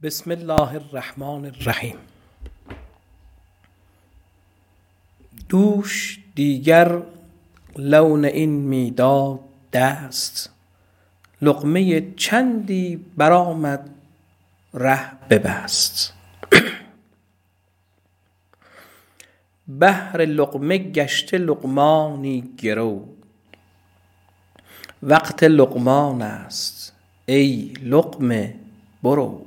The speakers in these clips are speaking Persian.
بسم الله الرحمن الرحیم. دوش دیگر لون این میداد دست، لقمه چندی برآمد ره ببست. بهر لقمه گشته لقمانی گرو، وقت لقمان است ای لقمه برو.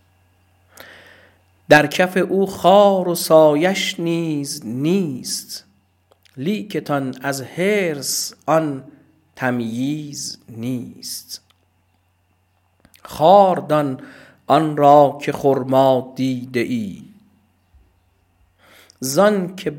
در کف او خار و سایش نیز نیست، لیکتان از حرص آن تمییز نیست. خار دان آن را که خرما دیده ای، زان که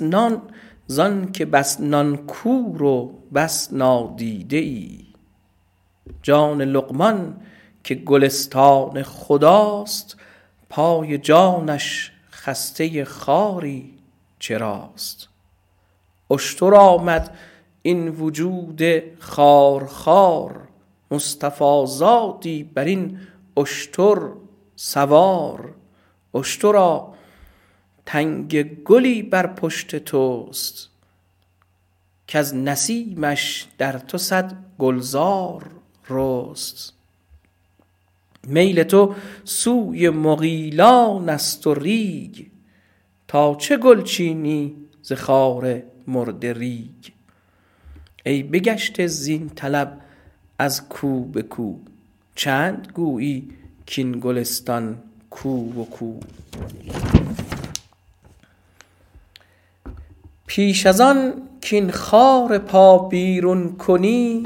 بس نان کور و بس نادیده ای. جان لقمان که گلستان خداست، پای جانش خسته خاری چراست. اشتر آمد این وجود خارخوار، مصطفی زادی بر این اشتر سوار. اشترا تنگ گلی بر پشت توست، کز نسیمش در تو صد گلزار رست. میل تو سوی مغیلان است و ریگ، تا چه گل چینی ز خار مرده ریگ. ای بگشته زین طلب از کو به کو، چند گویی کین گلستان کو و کو. پیش از آن کین خار پا بیرون کنی،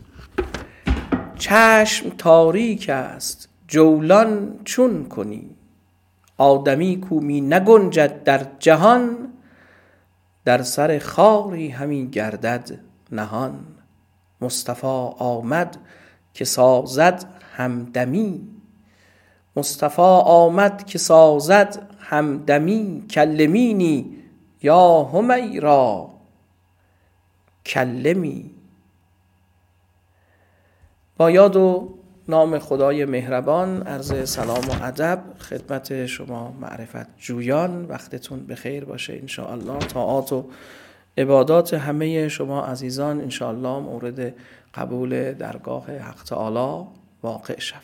چشم تاریک است جولان چون کنی. آدمی کو می نگنجد در جهان، در سر خاری همی گردد نهان. مصطفی آمد که سازد همدمی، مصطفی آمد که سازد همدمی. کلمینی یا حمیرا کلمی. با یاد و نام خدای مهربان، عرض سلام و ادب خدمت شما معرفت جویان. وقتتون بخیر باشه انشاءالله. طاعات و عبادات همه شما عزیزان انشاءالله مورد قبول درگاه حق تعالی واقع شود.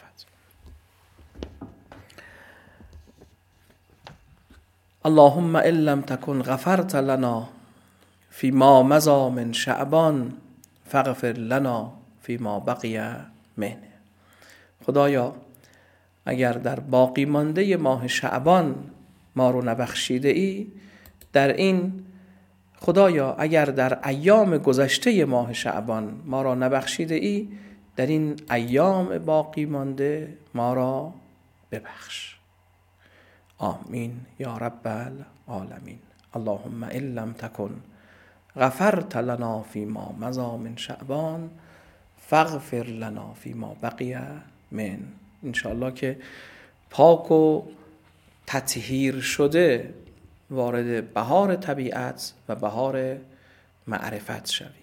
اللهم ان لم تكن غفرت لنا فيما مضى من شعبان فاغفر لنا فيما بقي منه. خدایا اگر در باقی مانده ماه شعبان ما رو نبخشیده ای، در این خدایا اگر در ایام گذشته ماه شعبان ما را نبخشیده ای، در این ایام باقی مانده ما را ببخش. آمین یا رب العالمین. اللهم ان لم تكن غفرت لنا فيما مضى من شعبان فاغفر لنا فيما بقي من. انشاءالله که پاک و تطهیر شده وارد بهار طبیعت و بهار معرفت شویم.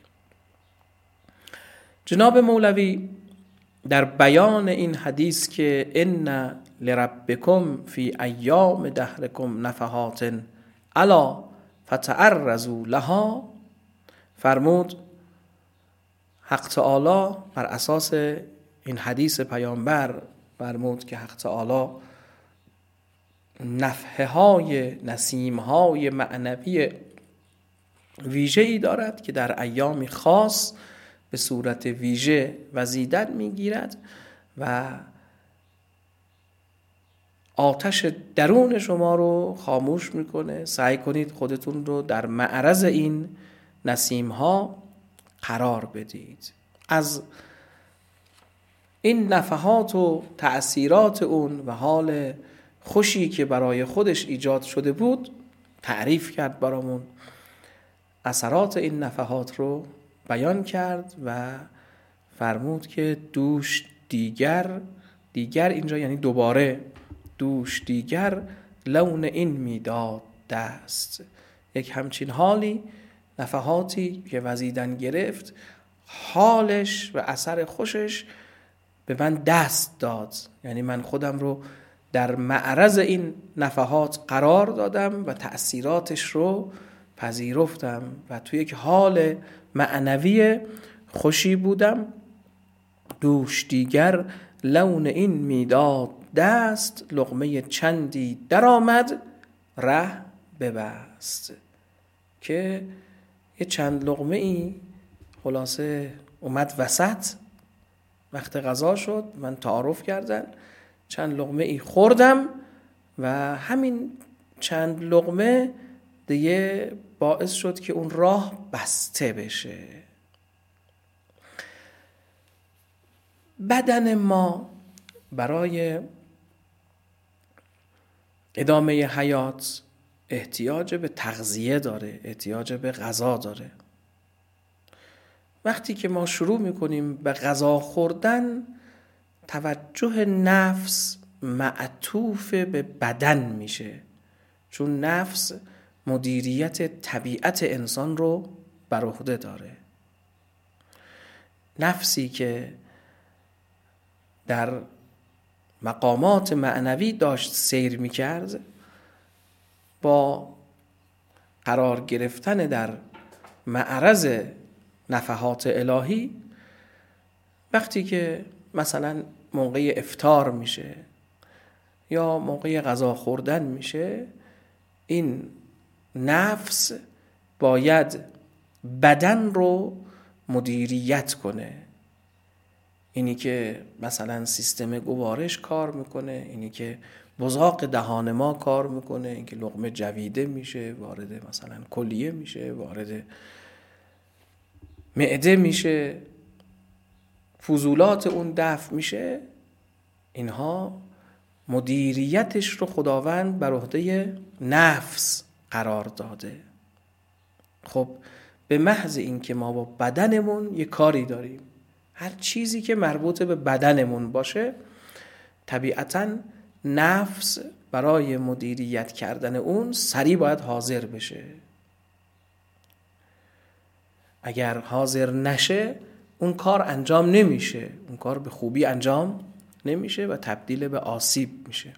جناب مولوی در بیان این حدیث که ان لربکم فی ایام دهرکم نفحات الا فتعرضوا لها فرمود حق تعالی بر اساس این حدیث پیامبر فرمود که حق تعالی نفحه های نسیم های معنوی ویژه‌ای دارد که در ایامی خاص به صورت ویژه وزیدن میگیرد و آتش درون شما رو خاموش میکنه. سعی کنید خودتون رو در معرض این نسیم ها قرار بدید. از این نفحات و تأثیرات اون و حال خوشی که برای خودش ایجاد شده بود تعریف کرد برامون. اثرات این نفحات رو بیان کرد و فرمود که دوش دیگر اینجا یعنی دوباره، دوش دیگر لون این میداد دست. یک همچین حالی، نفحاتی که وزیدن گرفت، حالش و اثر خوشش به من دست داد. یعنی من خودم رو در معرض این نفحات قرار دادم و تأثیراتش رو پذیرفتم و توی یک حال معنوی خوشی بودم. دوش دیگر لون این میداد دست، لقمه چندی در آمد ره ببست. که یه چند لقمه ای خلاصه اومد وسط، وقت غذا شد، من تعارف کردن، چند لقمه ای خوردم و همین چند لقمه دیگه باعث شد که اون راه بسته بشه. بدن ما برای ادامه حیات احتیاج به تغذیه داره، احتیاج به غذا داره. وقتی که ما شروع میکنیم به غذا خوردن، توجه نفس معطوف به بدن میشه، چون نفس مدیریت طبیعت انسان رو بر عهده داره. نفسی که در مقامات معنوی داشت سیر میکرد، با قرار گرفتن در معرض نفحات الهی، وقتی که مثلا موقع افطار میشه یا موقع غذا خوردن میشه، این نفس باید بدن رو مدیریت کنه. اینی که مثلا سیستم گوارش کار میکنه، اینی که بزاق دهان ما کار میکنه، اینکه لقمه جویده میشه، وارد مثلا کلیه میشه، وارد معده میشه، فضولات اون دفع میشه، اینها مدیریتش رو خداوند بر عهده نفس قرار داده. خب به محض این که ما با بدنمون یه کاری داریم، هر چیزی که مربوط به بدنمون باشه، طبیعتاً نفس برای مدیریت کردن اون سریع باید حاضر بشه. اگر حاضر نشه اون کار انجام نمیشه، اون کار به خوبی انجام نمیشه و تبدیل به آسیب میشه.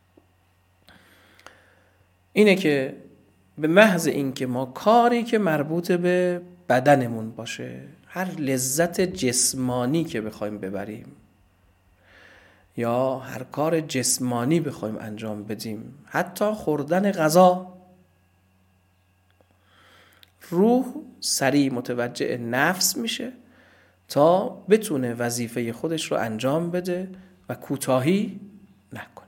اینه که به محض این که ما کاری که مربوط به بدنمون باشه، هر لذت جسمانی که بخوایم ببریم یا هر کار جسمانی بخوایم انجام بدیم، حتی خوردن غذا، روح سریع متوجه نفس میشه تا بتونه وظیفه خودش رو انجام بده و کوتاهی نکنه.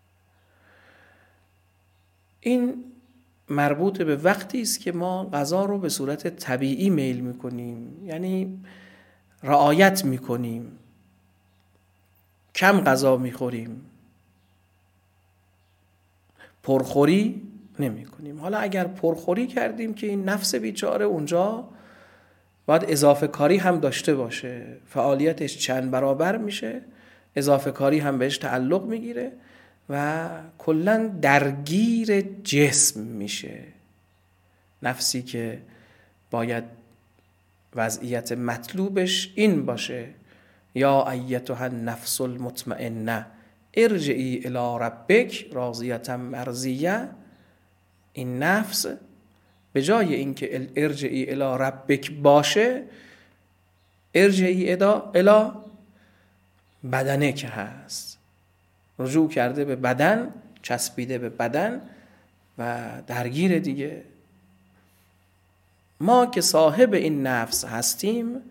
این مربوط به وقتی است که ما غذا رو به صورت طبیعی میل میکنیم، یعنی رعایت میکنیم، کم غذا میخوریم، پرخوری نمی کنیم. حالا اگر پرخوری کردیم که این نفس بیچاره اونجا باید اضافه کاری هم داشته باشه، فعالیتش چند برابر میشه، اضافه کاری هم بهش تعلق میگیره و کلاً درگیر جسم میشه. نفسی که باید وضعیت مطلوبش این باشه: یا ایتها النفس المطمئنه ارجعی الی ربک راضیة مرضیه. این نفس به جای اینکه ارجعی الی ربک باشه، ارجعی الی بدنه که هست، رجوع کرده به بدن، چسبیده به بدن و درگیر دیگه. ما که صاحب این نفس هستیم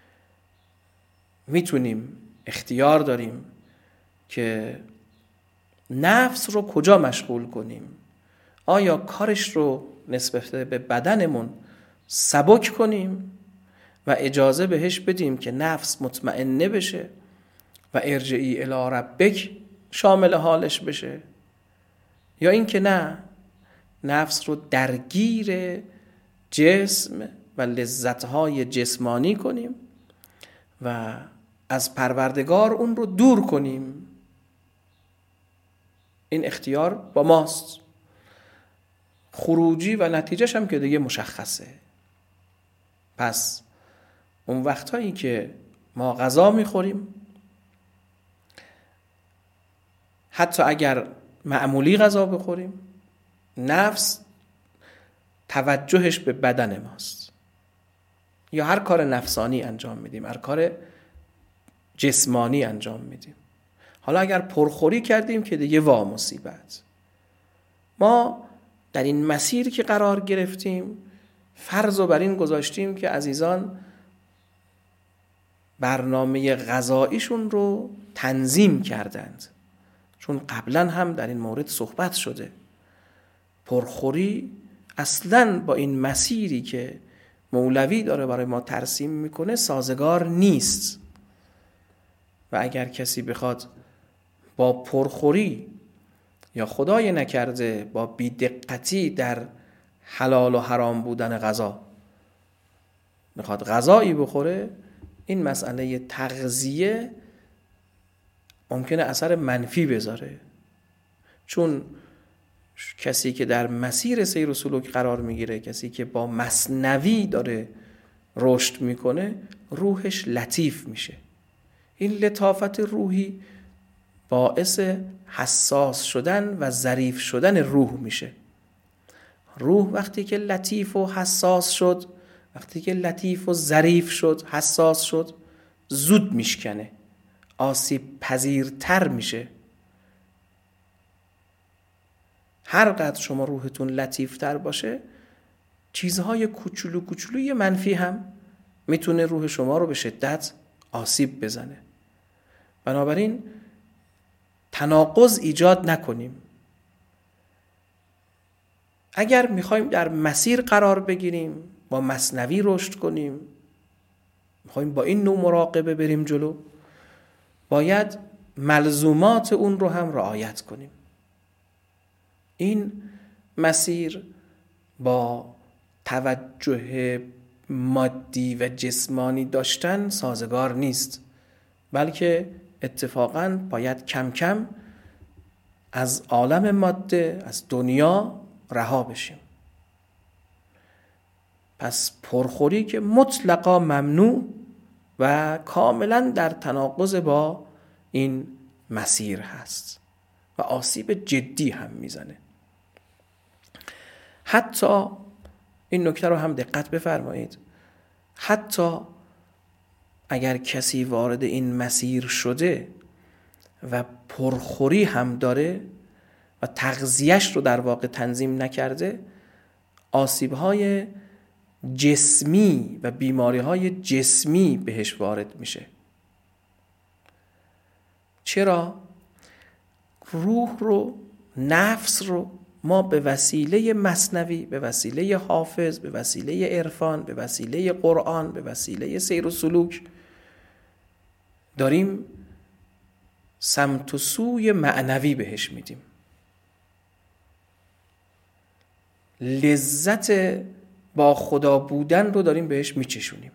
میتونیم، اختیار داریم که نفس رو کجا مشغول کنیم. آیا کارش رو نسبت به بدنمون سبک کنیم و اجازه بهش بدیم که نفس مطمئنه بشه و ارجعی الی ربک شامل حالش بشه، یا اینکه نه، نفس رو درگیر جسم و لذت‌های جسمانی کنیم و از پروردگار اون رو دور کنیم. این اختیار با ماست. خروجی و نتیجهش هم که دیگه مشخصه. پس اون وقتایی که ما غذا میخوریم، حتی اگر معمولی غذا بخوریم، نفس توجهش به بدن ماست. یا هر کار نفسانی انجام میدیم، هر کار جسمانی انجام میدیم. حالا اگر پرخوری کردیم که دیگه وا مصیبت. ما در این مسیر که قرار گرفتیم فرض رو بر این گذاشتیم که عزیزان برنامه غذاییشون رو تنظیم کردند، چون قبلا هم در این مورد صحبت شده. پرخوری اصلاً با این مسیری که مولوی داره برای ما ترسیم میکنه سازگار نیست. و اگر کسی بخواد با پرخوری یا خدای نکرده با بی‌دقتی در حلال و حرام بودن غذا میخواد غذایی بخوره، این مسئله تغذیه ممکنه اثر منفی بذاره. چون کسی که در مسیر سیر و سلوک قرار میگیره، کسی که با مثنوی داره رشد میکنه، روحش لطیف میشه. این لطافت روحی باعث حساس شدن و ظریف شدن روح میشه. روح وقتی که لطیف و حساس شد، وقتی که لطیف و ظریف شد، حساس شد، زود میشکنه، آسیب پذیرتر میشه. هر قدر شما روحتون لطیفتر باشه، چیزهای کوچولو کوچولوی منفی هم میتونه روح شما رو به شدت آسیب بزنه. بنابراین تناقض ایجاد نکنیم. اگر میخوایم در مسیر قرار بگیریم، با مثنوی رشد کنیم، میخوایم با این نوع مراقبه بریم جلو، باید ملزومات اون رو هم رعایت کنیم. این مسیر با توجه مادی و جسمانی داشتن سازگار نیست، بلکه اتفاقاً باید کم کم از عالم ماده، از دنیا رها بشیم. پس پرخوری که مطلقاً ممنوع و کاملاً در تناقض با این مسیر هست و آسیب جدی هم میزنه. حتی این نکته رو هم دقت بفرمایید، حتی اگر کسی وارد این مسیر شده و پرخوری هم داره و تغذیه‌اش رو در واقع تنظیم نکرده، آسیب‌های جسمی و بیماری‌های جسمی بهش وارد میشه. چرا؟ روح رو، نفس رو ما به وسیله مثنوی، به وسیله حافظ، به وسیله عرفان، به وسیله قرآن، به وسیله سیر و سلوک داریم سمت و سوی معنوی بهش میدیم. لذت با خدا بودن رو داریم بهش میچشونیم.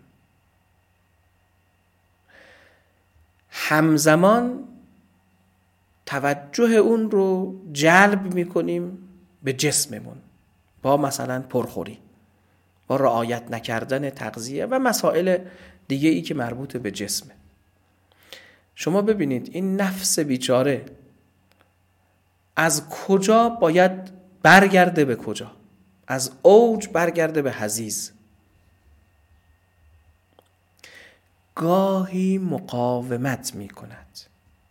همزمان توجه اون رو جلب میکنیم به جسممون با مثلا پرخوری، با رعایت نکردن تغذیه و مسائل دیگه ای که مربوط به جسمه. شما ببینید این نفس بیچاره از کجا باید برگرده به کجا؟ از اوج برگرده به حضیض. گاهی مقاومت می کند.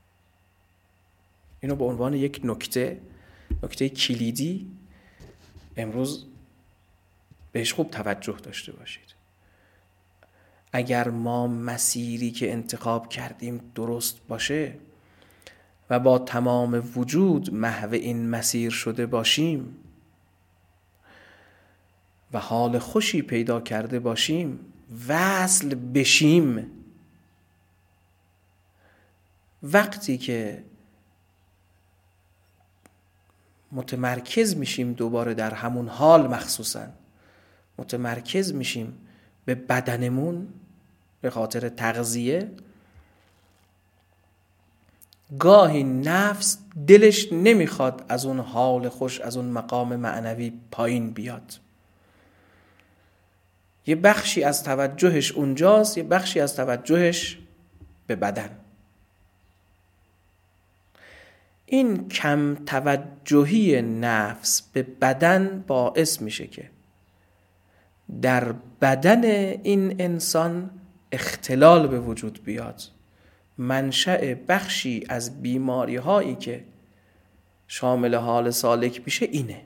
اینو به عنوان یک نکته کلیدی امروز بهش خوب توجه داشته باشید. اگر ما مسیری که انتخاب کردیم درست باشه و با تمام وجود محو این مسیر شده باشیم و حال خوشی پیدا کرده باشیم، وصل بشیم، وقتی که متمرکز میشیم دوباره در همون حال، مخصوصا متمرکز میشیم به بدنمون به خاطر تغذیه، گاهی نفس دلش نمیخواد از اون حال خوش، از اون مقام معنوی پایین بیاد. یه بخشی از توجهش اونجاست، یه بخشی از توجهش به بدن. این کم توجهی نفس به بدن باعث میشه که در بدن این انسان اختلال به وجود بیاد. منشأ بخشی از بیماری هایی که شامل حال سالک میشه اینه.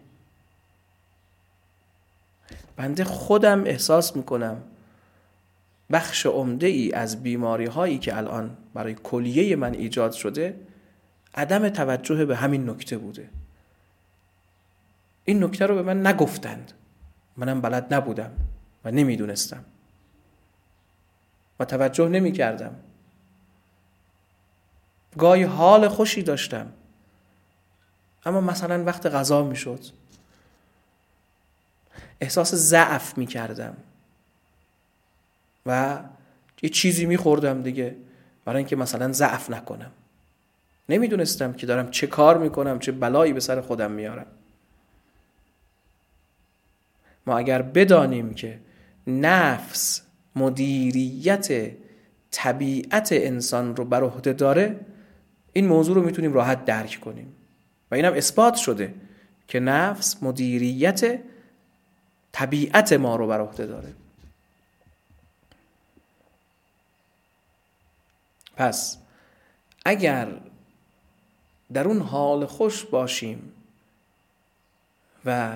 بنده خودم احساس میکنم بخش عمده ای از بیماری هایی که الان برای کلیه من ایجاد شده عدم توجه به همین نکته بوده. این نکته رو به من نگفتند، منم بلد نبودم و نمیدونستم و توجه نمی کردم. گاهی حال خوشی داشتم اما مثلا وقت غذا می شد احساس ضعف می کردم و یه چیزی می خوردم دیگه برای اینکه مثلا ضعف نکنم. نمیدونستم که دارم چه کار میکنم، چه بلایی به سر خودم میارم. ما اگر بدانیم که نفس مدیریت طبیعت انسان رو بر عهده داره، این موضوع رو میتونیم راحت درک کنیم و اینم اثبات شده که نفس مدیریت طبیعت ما رو بر عهده داره. پس اگر در اون حال خوش باشیم و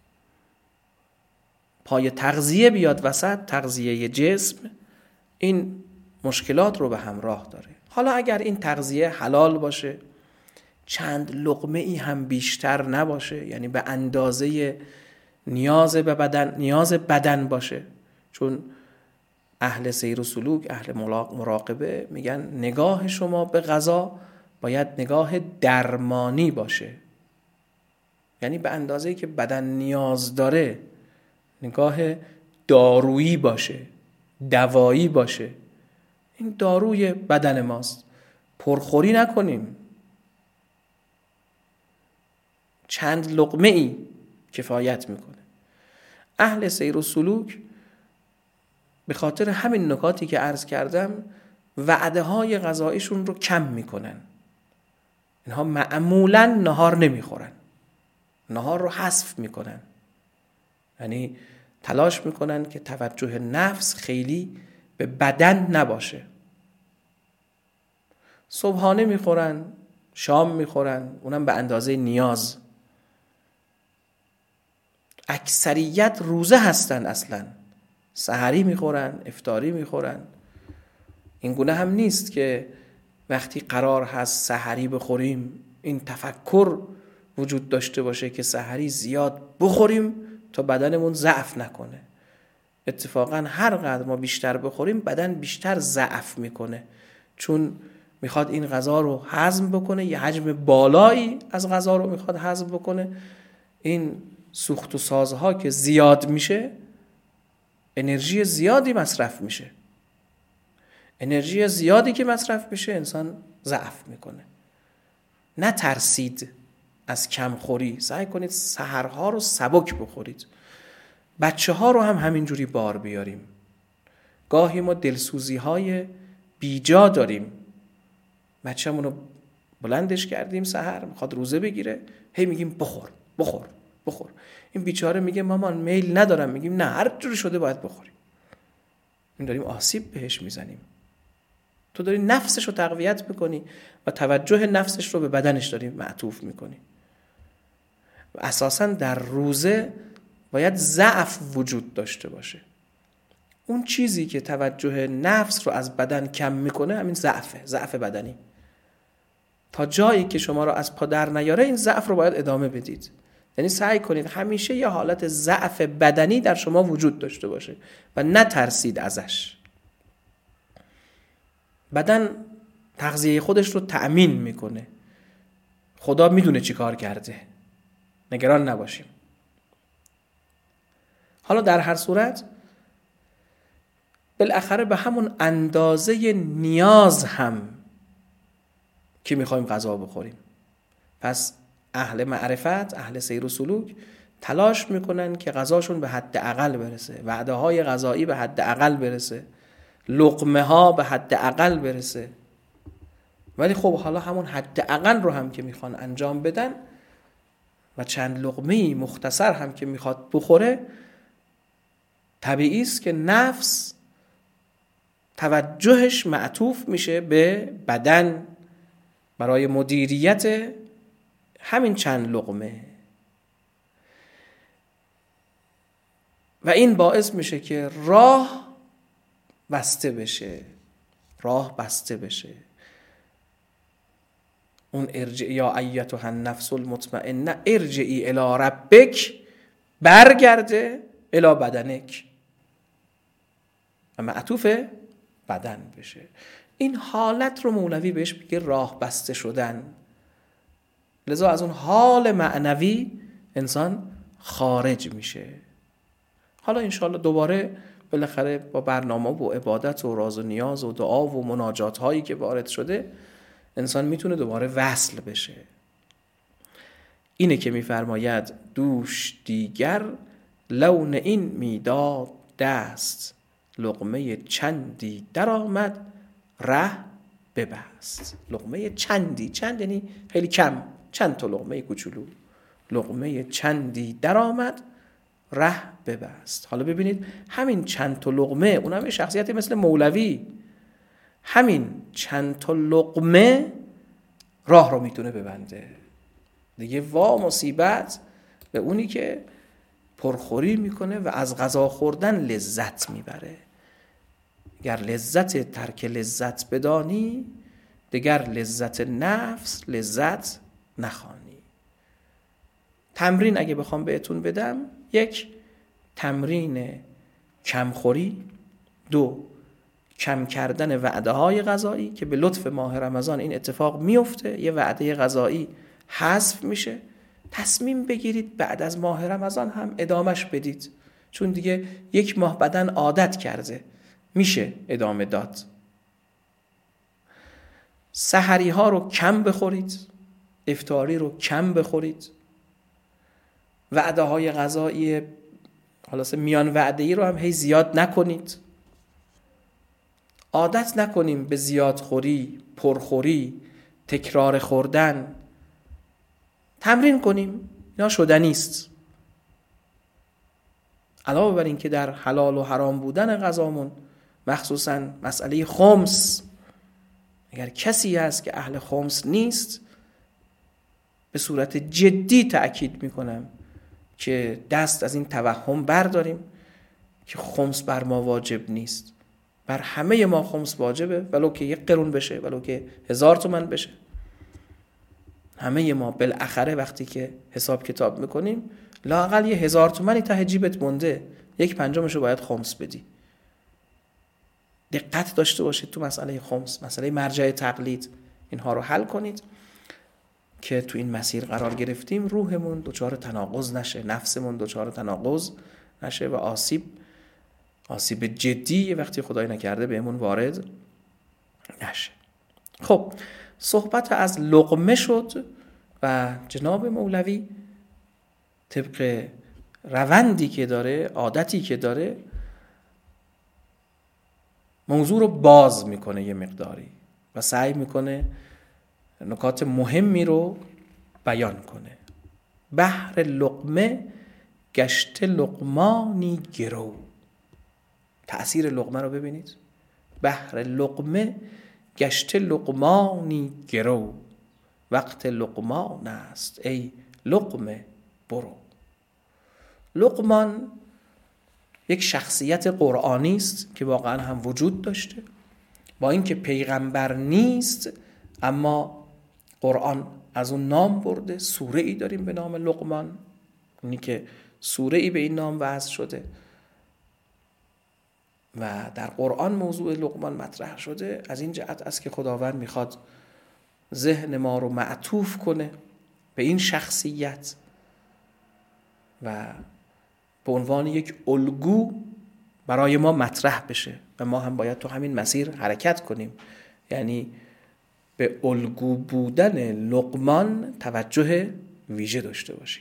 پای تغذیه بیاد وسط، تغذیه جسم، این مشکلات رو به همراه داره. حالا اگر این تغذیه حلال باشه، چند لقمه ای هم بیشتر نباشه، یعنی به اندازه نیاز بدن باشه، چون اهل سیر و سلوک، اهل مراقبه میگن نگاه شما به غذا باید نگاه درمانی باشه، یعنی به اندازه‌ای که بدن نیاز داره، نگاه دارویی باشه، دوایی باشه. این داروی بدن ماست، پرخوری نکنیم. چند لقمه ای کفایت میکنه. اهل سیر و سلوک به خاطر همین نکاتی که عرض کردم وعده های غذاییشون رو کم میکنن. اینها معمولاً نهار نمیخورن، نهار رو حذف میکنن، یعنی تلاش میکنن که توجه نفس خیلی به بدن نباشه. صبحانه میخورن، شام میخورن، اونم به اندازه نیاز. اکثریت روزه هستن، اصلا سحری میخورن، افطاری میخورن. این گونه هم نیست که وقتی قرار هست سحری بخوریم این تفکر وجود داشته باشه که سحری زیاد بخوریم تا بدنمون ضعف نکنه. اتفاقا هر قدر ما بیشتر بخوریم بدن بیشتر ضعف میکنه، چون میخواد این غذا رو هضم بکنه، یه حجم بالایی از غذا رو میخواد هضم بکنه. این سوخت و سازها که زیاد میشه انرژی زیادی مصرف میشه. انرژی زیادی که مصرف میشه انسان ضعف میکنه. نترسید از کم خوری، سعی کنید سحرها رو سبک بخورید. بچه ها رو هم همینجوری بار بیاریم. گاهی ما دلسوزی های بیجا داریم، بچه همونو بلندش کردیم سحر میخواد روزه بگیره، هی میگیم بخور بخور بخور. این بیچاره میگه مامان میل ندارم، میگیم نه هر جوری شده باید بخوریم. این داریم آسیب بهش میزنیم. تو داری نفسش رو تقویت میکنی و توجه نفسش رو به بدنش داری معطوف میکنی. و اساساً در روزه باید ضعف وجود داشته باشه. اون چیزی که توجه نفس رو از بدن کم میکنه همین ضعفه، ضعف بدنی. تا جایی که شما رو از پا در نیاره این ضعف رو باید ادامه بدید. یعنی سعی کنید همیشه یه حالت ضعف بدنی در شما وجود داشته باشه و نترسید ازش. بدن تغذیه خودش رو تأمین میکنه. خدا میدونه چی کار کرده. نگران نباشیم. حالا در هر صورت بالاخره به همون اندازه نیاز هم که میخوایم غذا بخوریم. پس اهل معرفت، اهل سیر و سلوک تلاش میکنن که غذاشون به حد اقل برسه، وعده های غذایی به حد اقل برسه، لقمه ها به حد اقل برسه ولی خب حالا همون حداقل رو هم که میخوان انجام بدن و چند لقمه‌ای مختصر هم که میخواد بخوره، طبیعی است که نفس توجهش معطوف میشه به بدن برای مدیریت همین چند لقمه و این باعث میشه که راه بسته بشه. اون ارجعی یا ایتها النفس المطمئنه ارجعی الی ربک، برگرده الی بدنک و معطوف بدن بشه. این حالت رو مولوی بهش میگه راه بسته شدن. لذا از اون حال معنوی انسان خارج میشه. حالا انشاءالله دوباره بالاخره با برنامه و عبادت و راز و نیاز و دعا و مناجات هایی که وارد شده انسان میتونه دوباره وصل بشه. اینه که میفرماید دوش دیگر لون این میداد دست، لقمه چندی در آمد ره ببست. لقمه چندی، چند یعنی خیلی کم، چند تا لقمه کوچولو. لقمه چندی در آمد ره ببست. حالا ببینید همین چند تا لقمه، اونم یه شخصیتی مثل مولوی، همین چند تا لقمه راه رو میتونه ببنده دیگه. وا مصیبت به اونی که پرخوری میکنه و از غذا خوردن لذت میبره. اگر لذت ترک لذت بدانی، دگر لذت نفس لذت نخوانی. تمرین اگه بخوام بهتون بدم، 1 تمرین کمخوری، 2 کم کردن وعده های غذایی که به لطف ماه رمضان این اتفاق میفته، یه وعده غذایی حذف میشه. تصمیم بگیرید بعد از ماه رمضان هم ادامش بدید، چون دیگه 1 ماه بدن عادت کرده، میشه ادامه داد. سحری ها رو کم بخورید، افطاری رو کم بخورید، وعده های غذایی خلاصه میان وعده ای رو هم هی زیاد نکنید. عادت نکنیم به زیاد خوری، پرخوری، تکرار خوردن. تمرین کنیم، اینا شدنی است. علاوه بر این که در حلال و حرام بودن غذامون، مخصوصا مسئله خمس، اگر کسی هست که اهل خمس نیست، به صورت جدی تأکید میکنم که دست از این توهم برداریم که خمس بر ما واجب نیست. بر همه ما خمس واجبه، ولو که 1 قرون بشه، ولو که 1000 تومان بشه. همه ما بالاخره وقتی که حساب کتاب میکنیم، لااقل 1000 تومانی ته جیبت مونده، 1/5 رو باید خمس بدی. دقت داشته باشید تو مسئله خمس، مسئله مرجع تقلید، اینها رو حل کنید که تو این مسیر قرار گرفتیم روحمون دچار تناقض نشه، نفسمون دچار تناقض نشه و آسیب جدی وقتی خدای نکرده بهمون وارد نشه. خب صحبت از لقمه شد و جناب مولوی طبق روندی که داره، عادتی که داره، موضوع رو باز میکنه یه مقداری و سعی میکنه نکات مهمی رو بیان کنه. بحر لقمه گشته لقمانی گرو. تأثیر لقمه رو ببینید. بحر لقمه گشته لقمانی گرو، وقت لقمان است ای لقمه برو. لقمان یک شخصیت قرآنی است که واقعا هم وجود داشته، با اینکه پیغمبر نیست اما قرآن از اون نام برده. سوره ای داریم به نام لقمان، اینی که سوره ای به این نام وضع شده و در قرآن موضوع لقمان مطرح شده. از این جهت است که خداوند میخواد ذهن ما رو معطوف کنه به این شخصیت و به عنوان یک الگو برای ما مطرح بشه و ما هم باید تو همین مسیر حرکت کنیم، یعنی به الگو بودن لقمان توجه ویژه داشته باشیم.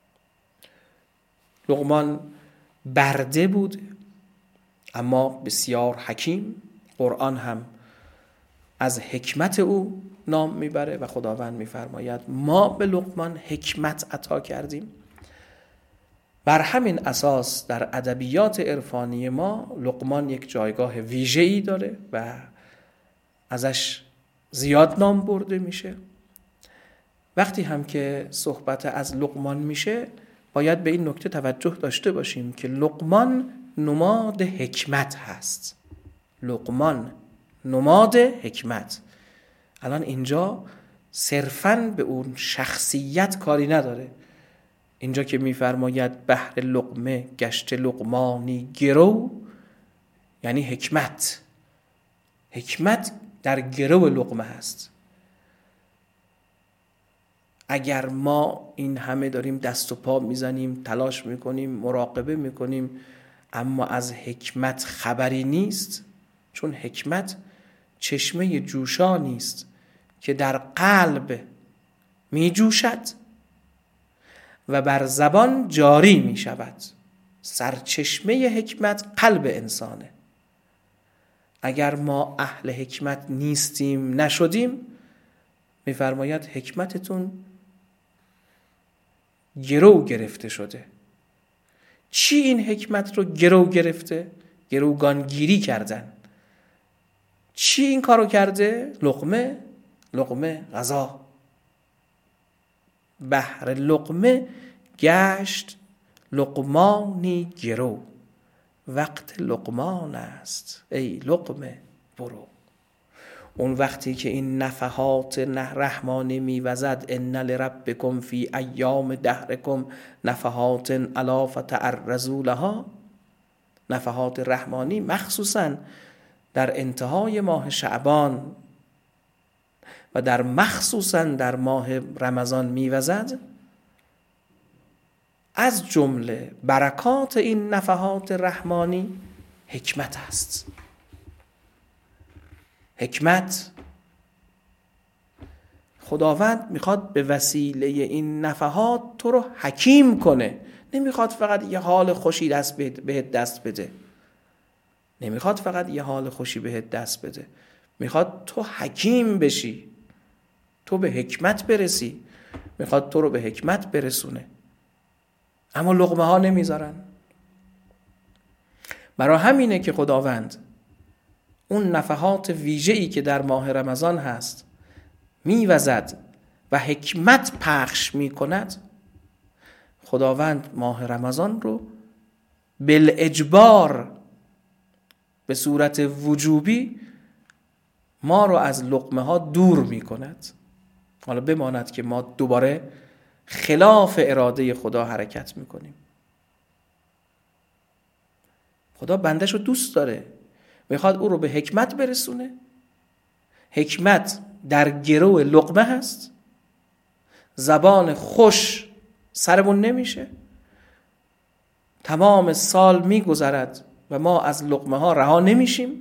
لقمان برده بود اما بسیار حکیم. قرآن هم از حکمت او نام میبره و خداوند میفرماید ما به لقمان حکمت عطا کردیم. بر همین اساس در ادبیات عرفانی ما لقمان یک جایگاه ویژه‌ای داره و ازش زیاد نام برده میشه. وقتی هم که صحبت از لقمان میشه باید به این نکته توجه داشته باشیم که لقمان نماد حکمت هست. لقمان نماد حکمت. الان اینجا صرفاً به اون شخصیت کاری نداره. اینجا که میفرماید بحر لقمه گشت لقمانی گرو، یعنی حکمت. حکمت در گرو لقمه هست. اگر ما این همه داریم دست و پا میزنیم، تلاش میکنیم، مراقبه میکنیم، اما از حکمت خبری نیست، چون حکمت چشمه جوشانی است که در قلب می جوشد و بر زبان جاری می شود. سرچشمه حکمت قلب انسانه. اگر ما اهل حکمت نیستیم، نشدیم، میفرماید حکمتتون گرو گرفته شده. چی این حکمت رو گرو گرفته؟ گروگانگیری کردن. چی این کارو کرده؟ لقمه غذا. بحر لقمه گشت لقمانی گرو، وقت لقمان است ای لقمه برو. اون وقتی که این نفحات رحمانی میوزد ان لربکم فی ایام دهرکم نفحات الا فتعرضوا لها، نفحات رحمانی مخصوصاً در انتهای ماه شعبان و در مخصوصاً در ماه رمضان میوزد، از جمله برکات این نفحات رحمانی حکمت است. حکمت خداوند میخواد به وسیله این نفحات تو رو حکیم کنه. نمیخواد فقط یه حال خوشی بهت دست بده. نمیخواد فقط یه حال خوشی بهت دست بده. میخواد تو حکیم بشی، تو به حکمت برسی. میخواد تو رو به حکمت برسونه. اما لقمه ها نمیذارن. برای همینه که خداوند اون نفحات ویژه‌ای که در ماه رمضان هست میوزد و حکمت پخش میکند. خداوند ماه رمضان رو بالاجبار به صورت وجوبی ما رو از لقمه ها دور میکند. حالا بماند که ما دوباره خلاف اراده خدا حرکت میکنیم. خدا بندش رو دوست داره، میخواد او رو به حکمت برسونه. حکمت در گرو لقمه هست. زبان خوش سرمون نمیشه. تمام سال میگذرد و ما از لقمه ها رها نمیشیم.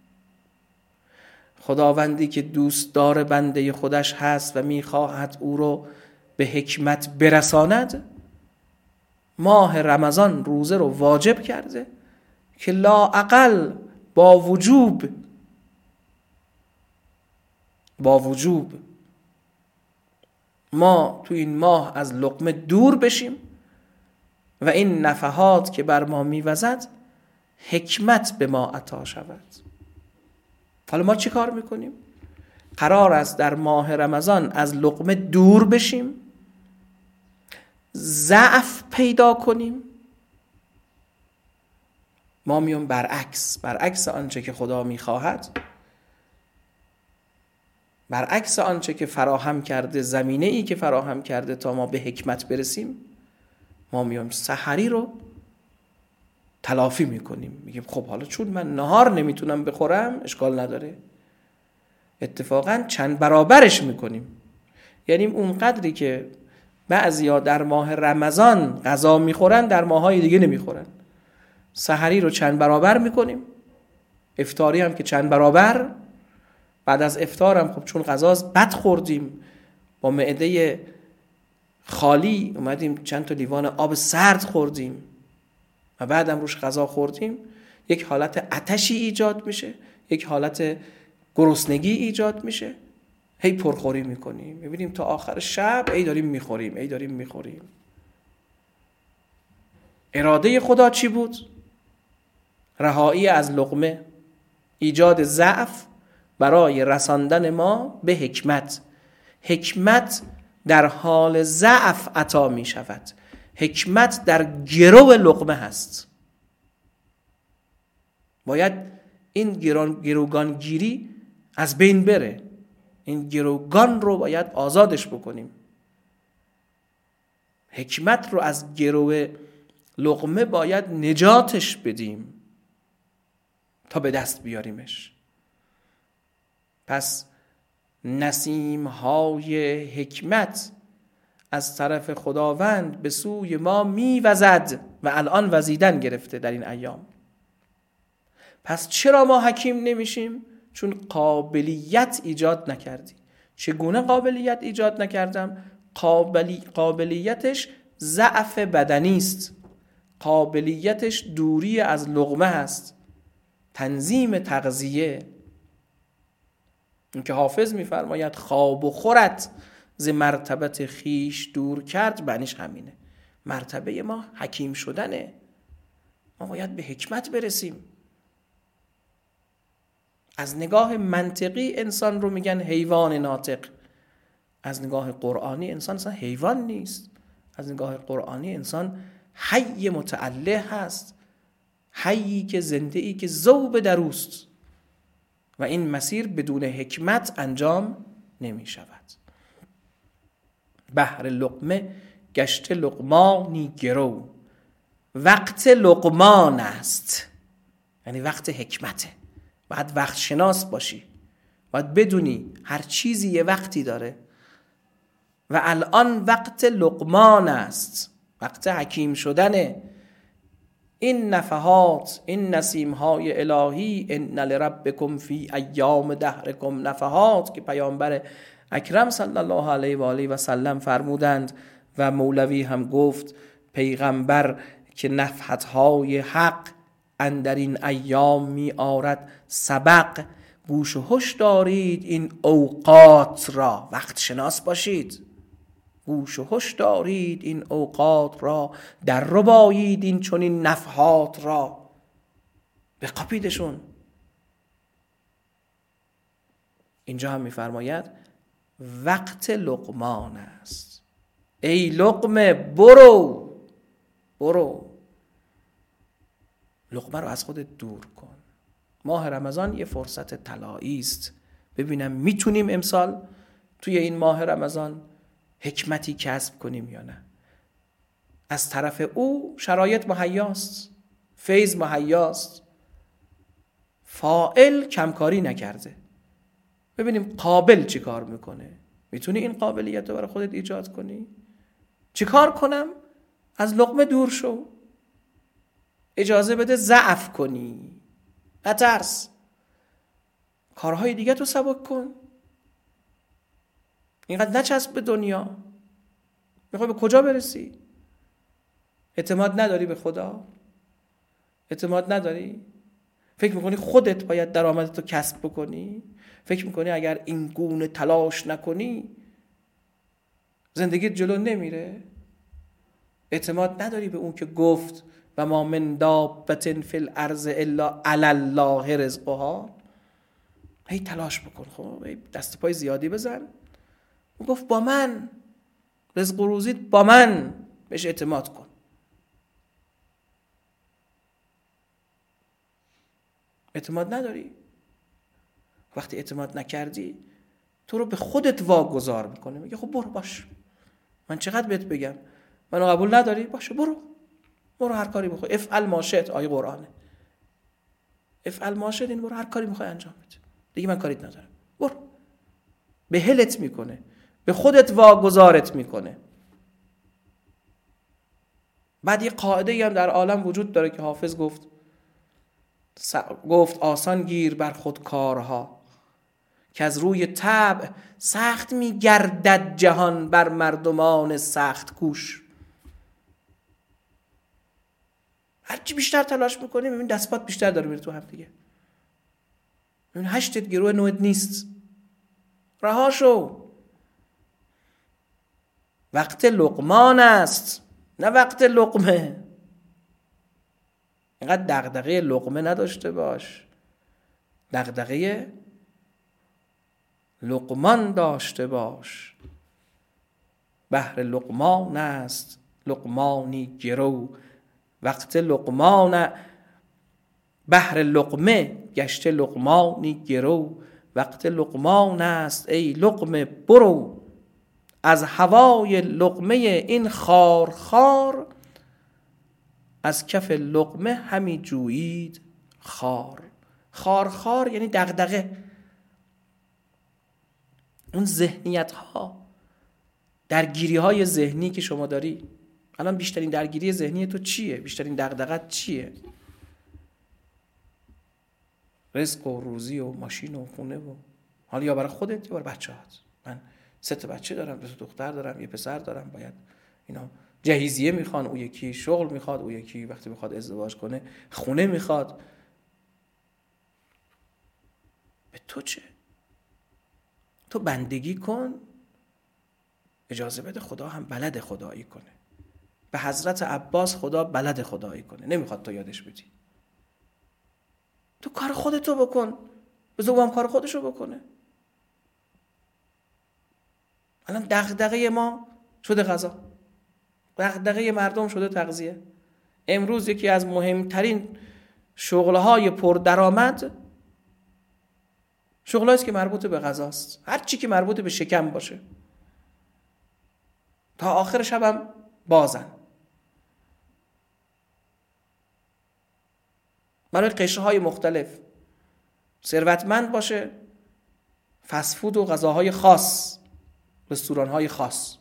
خداوندی که دوست دار بنده خودش هست و میخواهد او رو به حکمت برساند، ماه رمضان روزه رو واجب کرده که لااقل با وجوب ما تو این ماه از لقمه دور بشیم و این نفحات که بر ما میوزد حکمت به ما عطا شود. حالا ما چی کار میکنیم؟ قرار است در ماه رمضان از لقمه دور بشیم، ضعف پیدا کنیم. ما میون برعکس آنچه که خدا میخواهد، برعکس آنچه که فراهم کرده، زمینه‌ای که فراهم کرده تا ما به حکمت برسیم، ما میون سحری رو تلافی میکنیم. میگیم خب حالا چون من نهار نمیتونم بخورم اشکال نداره، اتفاقا چند برابرش میکنیم. یعنی اون قدری که بعضیا در ماه رمضان غذا میخورن در ماهای دیگه نمیخورن. سحری رو چند برابر میکنیم، افطاری هم که چند برابر. بعد از افطار هم خب چون غذا بد خوردیم، با معده خالی اومدیم چند تا لیوان آب سرد خوردیم و بعدم روش غذا خوردیم، یک حالت آتشی ایجاد میشه، یک حالت گرسنگی ایجاد میشه، هی پرخوری میکنیم، میبینیم تا آخر شب ای داریم میخوریم. اراده خدا چی بود؟ رهایی از لقمه، ایجاد ضعف برای رساندن ما به حکمت. حکمت در حال ضعف عطا می شود. حکمت در گرو لقمه هست. باید این گروگانگیری از بین بره. این گروگان رو باید آزادش بکنیم. حکمت رو از گرو لقمه باید نجاتش بدیم تا به دست بیاریمش. پس نسیم‌های حکمت از طرف خداوند به سوی ما میوزد و الان وزیدن گرفته در این ایام. پس چرا ما حکیم نمیشیم؟ چون قابلیت ایجاد نکردی. چگونه قابلیت ایجاد نکردم؟ قابلیتش ضعف بدنی است، قابلیتش دوری از لقمه هست، تنظیم تغذیه. این که حافظ میفرماید خواب و خورت ز مرتبت خیش دور کرد، معنیش همینه. مرتبه ما حکیم شدنه. ما باید به حکمت برسیم. از نگاه منطقی انسان رو میگن حیوان ناطق، از نگاه قرآنی انسان اصلا حیوان نیست. از نگاه قرآنی انسان حی متعله هست، حیی که زنده ای که ذوب دروست و این مسیر بدون حکمت انجام نمی شود. بحر لقمه گشت لقمانی گرو، وقت لقمان است، یعنی وقت حکمته. باید وقت شناس باشی، باید بدونی هر چیزی یه وقتی داره و الان وقت لقمان است، وقت حکیم شدنه. این نفحات، این نسیم‌های الهی، ان لربکم فی ایام دهرکم نفحات، که پیامبر اکرم صلی الله علیه و آله و سلم فرمودند و مولوی هم گفت پیغمبر که نفحت‌های حق اندر این ایام می آرد سبق. گوش و هوش دارید این اوقات را، وقت شناس باشید. گوش و هوش دارید این اوقات را، در ربایید این چنین نفحات را، بقاپیدشون. اینجا هم میفرماید وقت لقمان است. ای لقمه برو، لقمه رو از خودت دور کن. ماه رمضان یه فرصت طلایی است. ببینم میتونیم امسال توی این ماه رمضان حکمتی کسب کنیم یا نه. از طرف او شرایط مهیاست، فیض مهیاست، فاعل کمکاری نکرده. ببینیم قابل چی کار میکنه. میتونی این قابلیت رو برای خودت ایجاد کنی؟ چی کار کنم؟ از لقمه دور شو، اجازه بده ضعف کنی، نترس، کارهای دیگه تو سبک کن، اینقدر نچسب به دنیا. میخوای به کجا برسی؟ اعتماد نداری به خدا؟ اعتماد نداری؟ فکر میکنی خودت باید درآمدتو کسب بکنی؟ فکر میکنی اگر این گونه تلاش نکنی زندگیت جلو نمیره؟ اعتماد نداری به اون که گفت و ما من دابة فی الارض الا علی الله رزقها؟ هی تلاش بکن، خب دست پای زیادی بزن. اون گفت با من رزق و روزیت با من، بهش اعتماد کن. اعتماد نداری؟ وقتی اعتماد نکردی تو رو به خودت واگذار میکنه. میگه خب برو، باش، من چقدر بهت بگم، منو قبول نداری؟ باشه برو هر کاری بخوای. افعل ما شئت، آیه قرآنه. افعل ما شئت، این برو هر کاری میخوای انجام بده، دیگه من کاریت ندارم. برو. به هلت میکنه، به خودت واگذارت میکنه. بعد یه قاعده هم در عالم وجود داره که حافظ گفت آسان گیر بر خود کارها، که از روی طبع سخت میگردد جهان بر مردمان سخت کوش. هرچی بیشتر تلاش میکنی میبینی دستپات بیشتر داره میره تو هم دیگه. این 8 گروه 9 نیست. رها شو. وقت لقمان است نه وقت لقمه. اینقدر دغدغه لقمه نداشته باش، دغدغه لقمان داشته باش. بهر لقمان است لقمانی گرو، وقت لقمان بهر لقمه گشته لقمانی گرو. وقت لقمان است ای لقمه برو، از هوای لقمه این خار خار. از کف لقمه همی جویید خار. خار خار یعنی دغدغه. اون ذهنیت ها، درگیری های ذهنی که شما داری. الان بیشترین درگیری ذهنی تو چیه؟ بیشترین دغدغت چیه؟ رزق و روزی و ماشین و خونه و حالا یا برای خودت یا برای بچه‌هات. من 3 بچه دارم، 2 دختر دارم، 1 پسر دارم، باید اینا جهیزیه میخوان، او یکی شغل میخواد، او یکی وقتی میخواد ازدواج کنه خونه میخواد. به تو چه؟ تو بندگی کن، اجازه بده خدا هم بلد خدایی کنه. به حضرت عباس خدا بلد خدایی کنه، نمیخواد تو یادش بدی. تو کار خودتو بکن، بذار او هم کار خودشو بکنه. الان دغدغه ما شده غذا، دغدغه مردم شده تغذیه. امروز یکی از مهمترین شغلهای پردرآمد شغلایی است که مربوط به غذاست. هر چی که مربوط به شکم باشه تا آخر شبم بازن. برای قشرهای مختلف ثروتمند باشه، فست فود و غذاهای خاص، رستوران‌های خاص.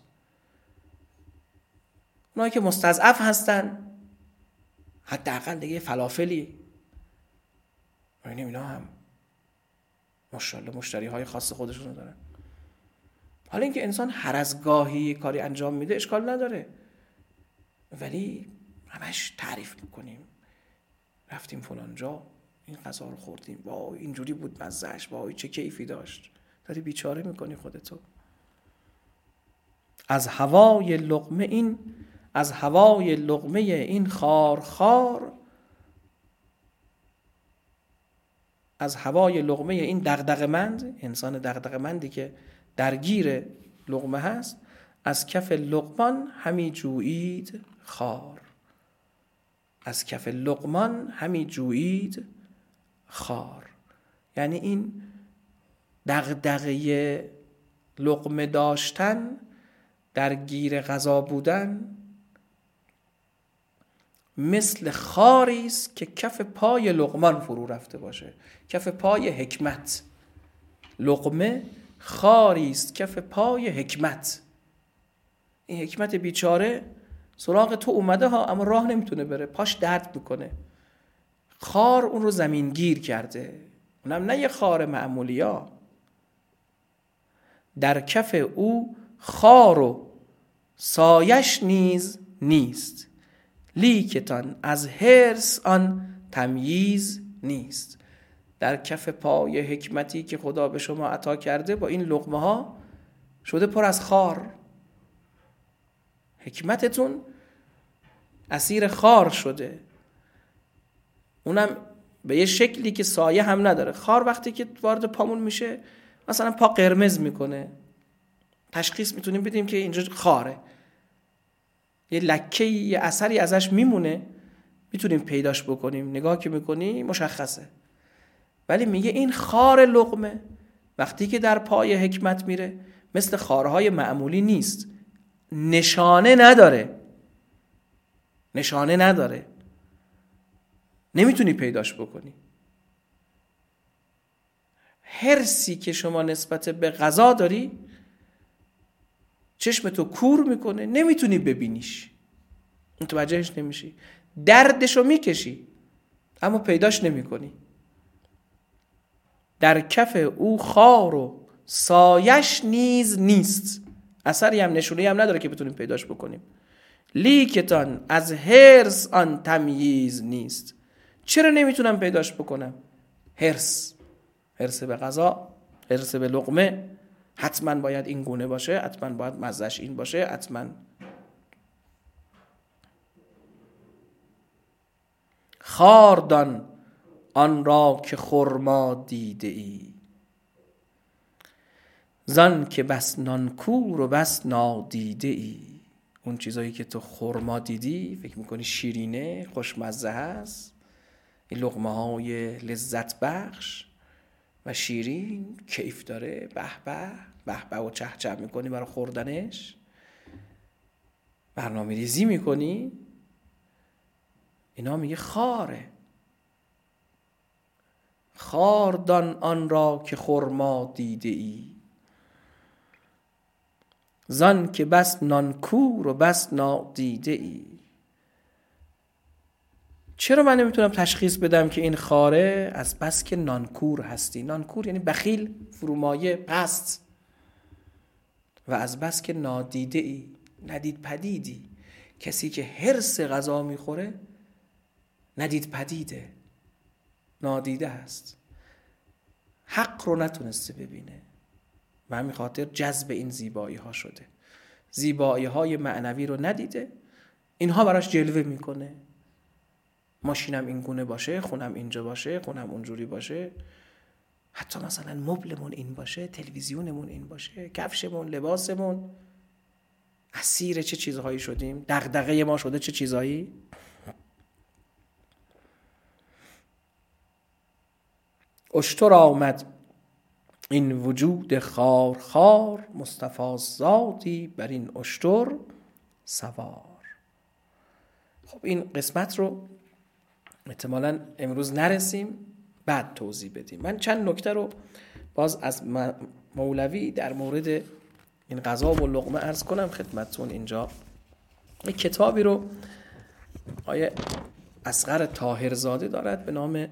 اونایی که مستضعف هستن حداقل دیگه فلافلی. ببینیم اینا هم ماشاءالله مشتری‌های خاص خودشونو دارن. حالا اینکه انسان هر از گاهی کاری انجام میده اشکال نداره، ولی همش تعریف میکنیم. رفتیم فلان جا این غذا رو خوردیم، وای اینجوری بود مزهش، وای چه کیفی داشت. داری بیچاره میکنی خودتو. از هوای لقمه این خار خار، از هوای لقمه این دغدغه‌مند، انسان دغدغه‌مندی که درگیر لقمه هست، از کف لقمان همی جویید خار. از کف لقمان همی جویید خار. یعنی این دغدغه لقمه داشتن، درگیر غذا بودن، مثل خاری است که کف پای لقمان فرو رفته باشه، کف پای حکمت. لقمه خاری است کف پای حکمت. این حکمت بیچاره سراغ تو اومده ها، اما راه نمیتونه بره، پاش درد میکنه. خار اون رو زمین گیر کرده، اونم نه یه خار معمولی ها. در کف او خار و سایش نیز نیست، لیکتان از حرص آن تمییز نیست. در کف پای حکمتی که خدا به شما عطا کرده با این لقمه ها شده پر از خار. حکمتتون اسیر خار شده، اونم به یه شکلی که سایه هم نداره. خار وقتی که وارد پامون میشه مثلا پا قرمز میکنه، تشخیص میتونیم بدیم که اینجا خاره. یه لکه، یه اثری ازش میمونه، میتونیم پیداش بکنیم، نگاه که میکنی مشخصه. ولی میگه این خار لقمه وقتی که در پای حکمت میره مثل خارهای معمولی نیست، نشانه نداره، نمیتونی پیداش بکنی. حرصی که شما نسبت به غذا داری چشمتو کور میکنه، نمیتونی ببینیش، متوجهش نمیشی، دردشو میکشی اما پیداش نمیکنی. در کف او خار و سایش نیز نیست، اثری هم نشونی هم نداره که بتونیم پیداش بکنیم. لیکتان از حرص آن تمییز نیست. چرا نمیتونم پیداش بکنم؟ حرص حرص به غذا، حرص به لقمه، حتما باید این گونه باشه، حتما باید مزهش این باشه، حتما. خاردان آن را که خرما دیده ای، زان که بس نانکور و بس نادیده ای. اون چیزایی که تو خرما دیدی فکر میکنی شیرینه، خوشمزه هست، این لقمه های لذت بخش و شیرین، کیف داره، به به به به و چه چه میکنی برای خوردنش، برنامه ریزی میکنی. اینا میگه خاره. خاردان آن را که خرما دیده ای، زان که بس نانکور و بس نادیده ای. چرا من نمیتونم تشخیص بدم که این خاره؟ از بس که نانکور هستی. نانکور یعنی بخیل، فرومایه، پست. و از بس که نادیده ای، ندید پدیدی. کسی که حرص غذا میخوره ندید پدیده، نادیده هست، حق رو نتونسته ببینه و همین خاطر جذب این زیبایی ها شده. زیبایی های معنوی رو ندیده، اینها براش جلوه میکنه. ماشینم این گونه باشه، خونم اینجا باشه، خونم اونجوری باشه، حتی مثلا مبلمون این باشه، تلویزیونمون این باشه، کفشمون، لباسمون. اسیر چه چیزهایی شدیم؟ دغدغه ما شده چه چیزهایی؟ اشتر آمد این وجود خار خار، مصطفی زادی بر این اشتر سوار. خب این قسمت رو احتمالاً امروز نرسیم، بعد توضیح بدیم. من چند نکته رو باز از مولوی در مورد این غذا و لقمه عرض کنم خدمتتون. اینجا یک کتابی رو آیه اصغر طاهرزاده دارد به نام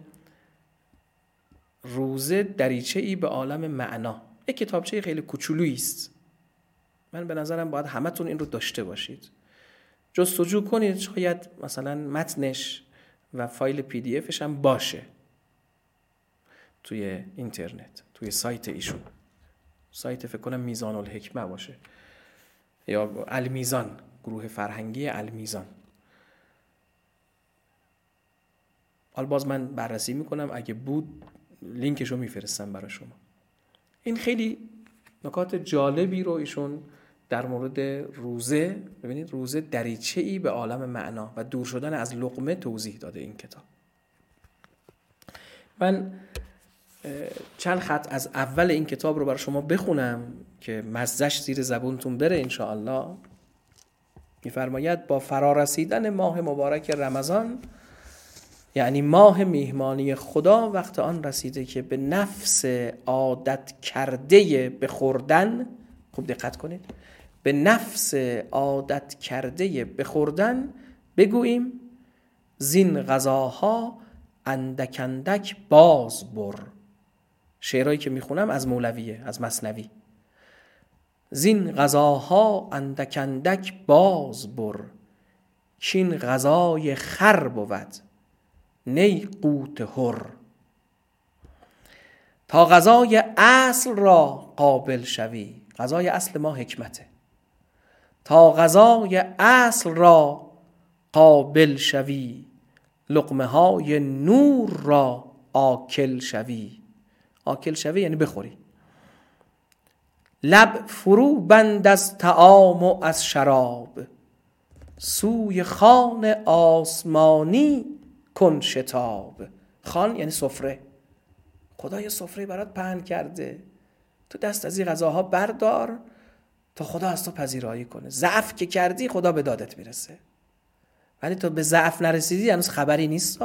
روزه دریچه‌ای به عالم معنا. یک کتابچه خیلی کوچولویی است. من به نظرم باید همتون این رو داشته باشید. جستجو کنید، شاید مثلا متنش و فایل پی دی افش هم باشه توی اینترنت، توی سایت ایشون. سایت فکر کنم میزان الحکمه باشه یا المیزان، گروه فرهنگی المیزان. حالا باز من بررسی میکنم، اگه بود لینکشو میفرستم برای شما. این خیلی نکات جالبی رو ایشون در مورد روزه، ببینید روزه دریچه‌ای به عالم معنا و دور شدن از لقمه توضیح داده این کتاب. من چند خط از اول این کتاب رو برای شما بخونم که مزه‌اش زیر زبونتون بره انشاءالله. می‌فرماید با فرارسیدن ماه مبارک رمضان، یعنی ماه میهمانی خدا، وقت آن رسیده که به نفس عادت کرده به خوردن، خوب دقت کنید، به نفس عادت کرده به خوردن بگوییم زین غذاها اندک اندک باز بر. شعرهایی که میخونم از مولویه، از مثنوی. زین غذاها اندک اندک باز بر، کین غذای خر بود نی قوت حر. تا غذای اصل را قابل شوی، غذای اصل ما حکمته، تا غذای اصل را قابل شوی، لقمه های نور را آکل شوی. آکل شوی یعنی بخوری. لب فرو بند از طعام و از شراب، سوی خوان آسمانی کن شتاب. خوان یعنی سفره. خدا یه سفره برات پهن کرده، تو دست از این غذاها بردار تا خدا از تو پذیرایی کنه. ضعف که کردی خدا به دادت میرسه، ولی تو به ضعف نرسیدی هنوز خبری نیست.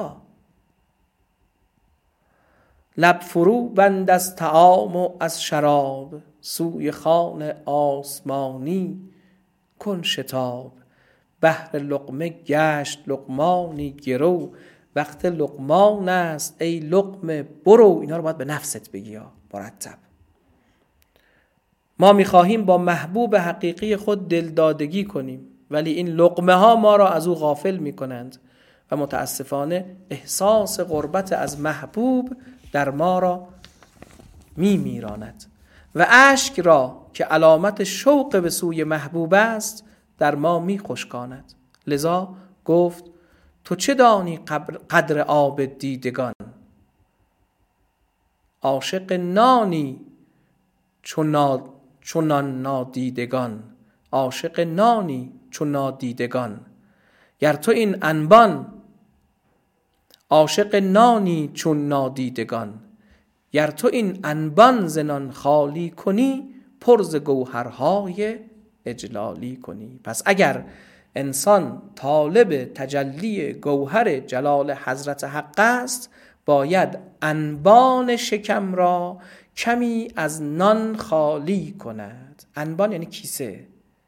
لب فرو بند از طعام و از شراب، سوی خوان آسمانی کن شتاب. بهر لقمه گشت لقمانی گرو، وقت لقمان است ای لقمه برو. اینا رو باید به نفست بگی مرتب. ما میخواهیم با محبوب حقیقی خود دلدادگی کنیم، ولی این لقمه ها ما را از او غافل میکنند و متاسفانه احساس غربت از محبوب در ما را میراند و اشک را که علامت شوق به سوی محبوب است در ما می خشکاند. لذا گفت تو چه دانی قدر آب دیدگان؟ عاشق نانی چونان نادیدگان، عاشق نانی چون نادیدگان. گر تو این انبان عاشق نانی چون نادیدگان، گر تو این انبان ز نان خالی کنی، پر ز گوهرهای اجلالی کنی. پس اگر انسان طالب تجلی گوهر جلال حضرت حق است، باید انبان شکم را کمی از نان خالی کند. انبان یعنی کیسه.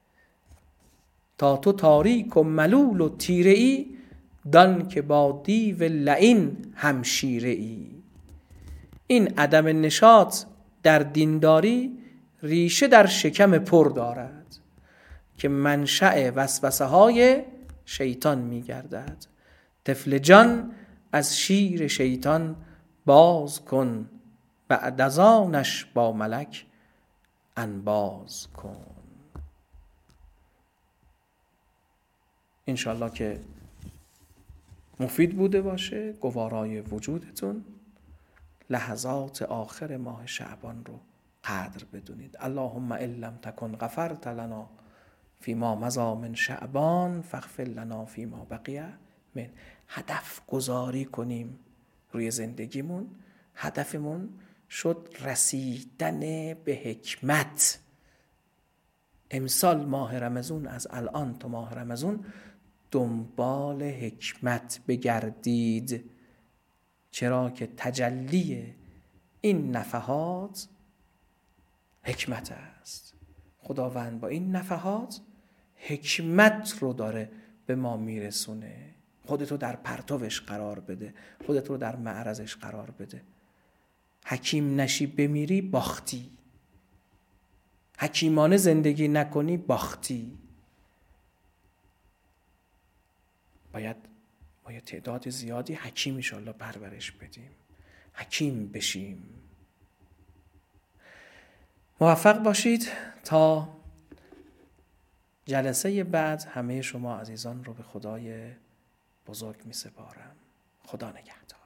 تا تو تاریک و ملول و تیره ای، دان که با دیو لعین همشیره ای. این عدم نشاط در دینداری ریشه در شکم پر دارد که منشأ وسوسه های شیطان می گردد. طفل جان از شیر شیطان باز کن، بعد از آنش با ملک انباز کن. انشالله که مفید بوده باشه. گوارای وجودتون. لحظات آخر ماه شعبان رو قدر بدونید. اللهم ان لم تکن غفرت لنا فیما مضی من شعبان فاغفر لنا فیما بقی من. هدف گذاری کنیم روی زندگیمون. هدفمون شد رسیدن به حکمت. امسال ماه رمضان، از الان تا ماه رمضان دنبال حکمت بگردید، چرا که تجلی این نفحات حکمت است. خداوند با این نفحات حکمت رو داره به ما میرسونه. خودتو در پرتوش قرار بده، خودتو در معرضش قرار بده. حکیم نشی بمیری باختی، حکیمانه زندگی نکنی باختی. باید ما یه تعداد زیادی حکیم انشالله پرورش بدیم، حکیم بشیم. موفق باشید. تا جلسه بعد همه شما عزیزان رو به خدای بزرگ می سپارم. خدا نگهدار.